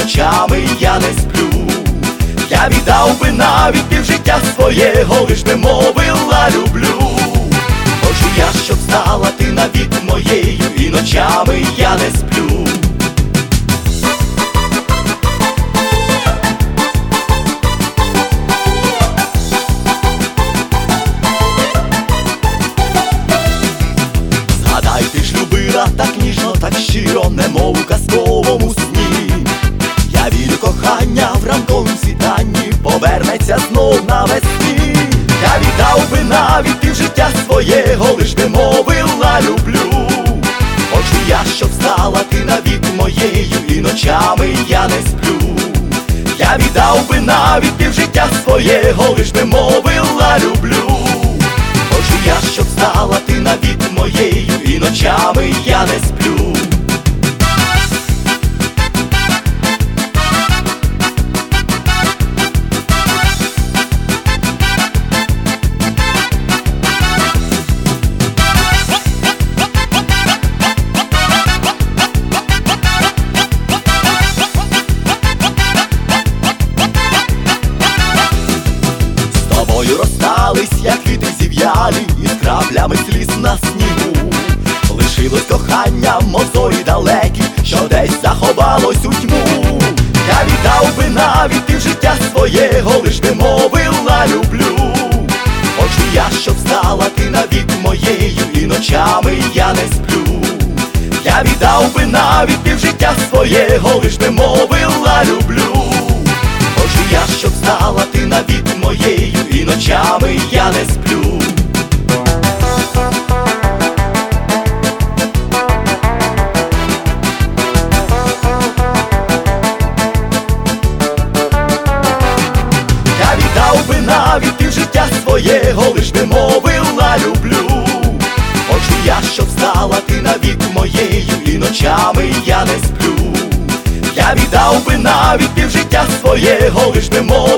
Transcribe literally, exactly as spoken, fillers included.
ночами я не сплю. Я віддав би навіть півжиття своєго, лиш би мовила люблю. Хочу я, щоб стала ти навік моєю, і ночами я не сплю. Згадай, ти ж любила так ніжно, так щиро, немов у казковому сні. Я вірю, кохання в ранковім світанні повернеться знов навесні. Я віддав би навіть півжиття своєго, лиш би мовила люблю. Хочу я, щоб стала ти навік моєю, і ночами я не сплю. Я віддав би навіть півжиття своєго, лиш би мовила люблю. Хочу я, щоб стала ти навік моєю, і ночами я не сплю. Розстались, як квіти зів'ялі, із краплями сліз на снігу. Лишилось кохання, мов зорі далекі, що десь заховалось у тьму. Я віддав би навіть півжиття своєго, лиш би мовила люблю. Хочу я, щоб стала ти навік моєю, і ночами я не сплю. Я віддав би навіть півжиття своєго, лиш би мовила люблю. Хочу я, щоб стала ти навік моєю, і ночами я не сплю. Я віддав би навіть півжиття своєго, лиш би мовила люблю. Хочу я, щоб стала ти навік моєю, і ночами я не сплю. Я віддав би навіть півжиття своєго, лиш би мовила